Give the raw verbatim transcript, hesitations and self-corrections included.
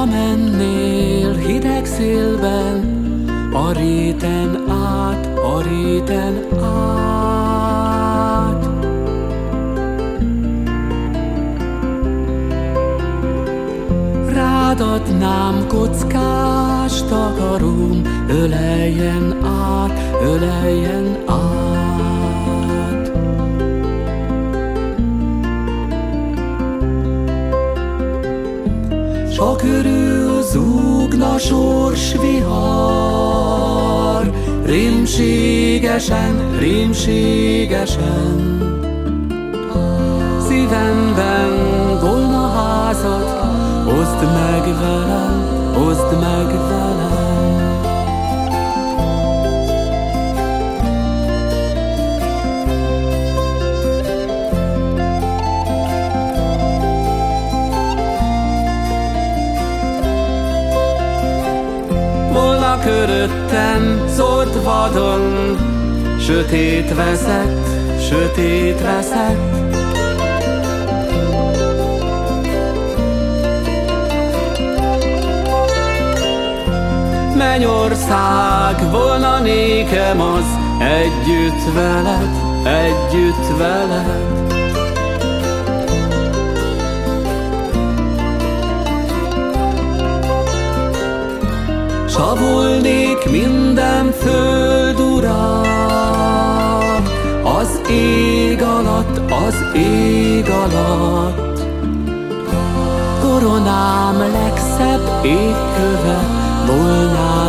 Ha mennél hideg szélben, a réten át, a réten át. Rád adnám kockás takaróm, öleljen át, öleljen át. S ha körül zúgna sorsvihar, rémségesen, rémségesen, szívemben volna házat, oszd meg velem, oszd meg velem. Volna köröttem zord vadon, sötét veszett, sötét veszett. Mennyország volna nékem az, együtt veled, együtt veled. S ha volnék minden föld ura, az ég alatt, az ég alatt, koronám legszebb égköve volnál.